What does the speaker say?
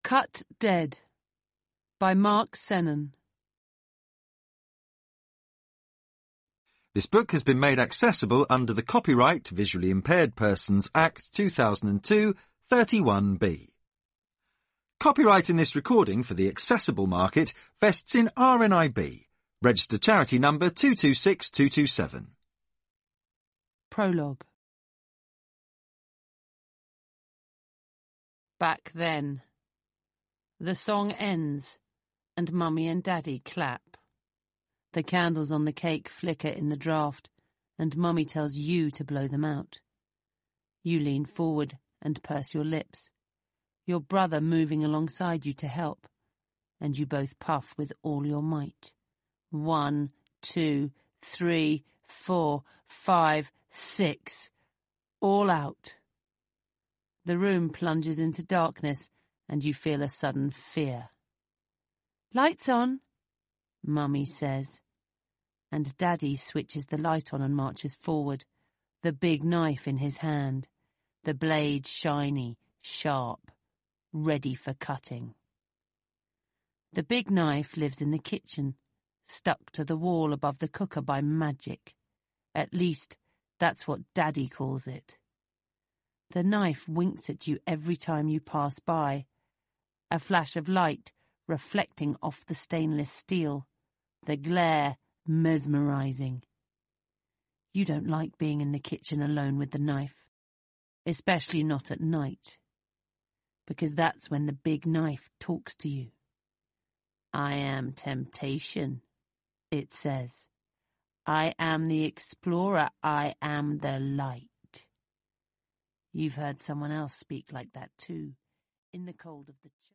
Cut Dead by Mark Sennon. This book has been made accessible under the Copyright Visually Impaired Persons Act 2002 31B. Copyright in this recording for the accessible market vests in RNIB, registered charity number 226227. Prologue. Back then. The song ends, and Mummy and Daddy clap. The candles on the cake flicker in the draught, and Mummy tells you to blow them out. You lean forward and purse your lips, your brother moving alongside you to help, and you both puff with all your might. 1, 2, 3, 4, 5, 6. All out. The room plunges into darkness, and you feel a sudden fear. Lights on, Mummy says, and Daddy switches the light on and marches forward, the big knife in his hand, the blade shiny, sharp, ready for cutting. The big knife lives in the kitchen, stuck to the wall above the cooker by magic. At least, that's what Daddy calls it. The knife winks at you every time you pass by, a flash of light reflecting off the stainless steel, the glare mesmerizing. You don't like being in the kitchen alone with the knife, especially not at night, because that's when the big knife talks to you. I am temptation, it says. I am the explorer. I am the light. You've heard someone else speak like that too, in the cold of the church.